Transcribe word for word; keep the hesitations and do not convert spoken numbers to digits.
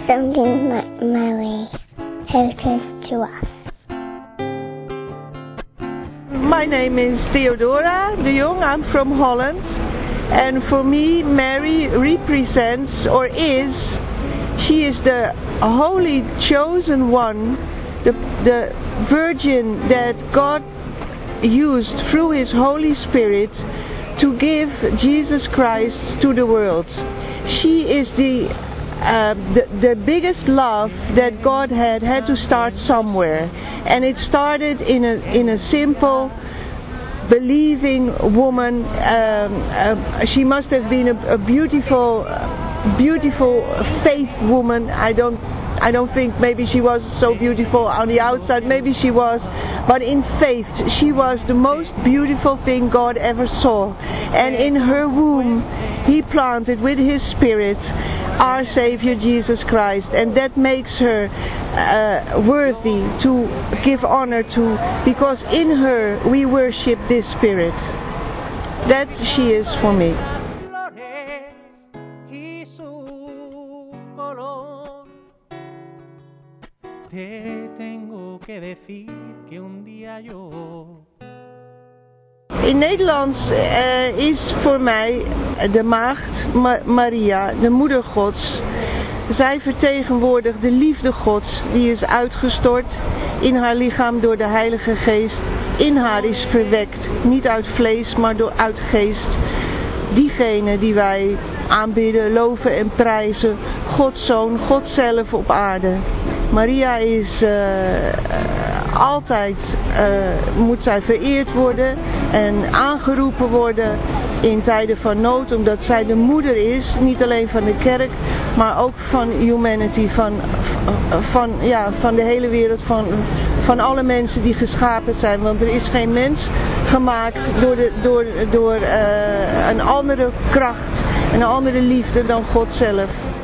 something that Mary helped to us. My name is Theodora de Jong, I'm from Holland, and for me Mary represents, or is, she is the holy chosen one, the, the virgin that God used through His Holy Spirit to give Jesus Christ to the world. She is the, uh, the, the biggest love that God had, had to start somewhere. And it started in a, in a simple, believing woman. Um, uh, she must have been a, a beautiful, beautiful faith woman. I don't, I don't think maybe she was so beautiful on the outside. Maybe she was, but in faith, she was the most beautiful thing God ever saw. And in her womb, He planted with His Spirit our Savior Jesus Christ, and that makes her uh, worthy to give honor to, because in her we worship this Spirit. That she is for me. In Nederlands uh, is voor mij de maagd Ma- Maria, de moeder Gods. Zij vertegenwoordigt de liefde Gods die is uitgestort in haar lichaam door de Heilige Geest. In haar is verwekt, niet uit vlees, maar door, uit geest. Diegene die wij aanbidden, loven en prijzen, Gods Zoon, God zelf op aarde. Maria is uh, altijd, uh, moet zij vereerd worden en aangeroepen worden in tijden van nood, omdat zij de moeder is, niet alleen van de kerk, maar ook van humanity, van, van, ja, van de hele wereld, van, van alle mensen die geschapen zijn. Want er is geen mens gemaakt door, de, door, door uh, een andere kracht, een andere liefde dan God zelf.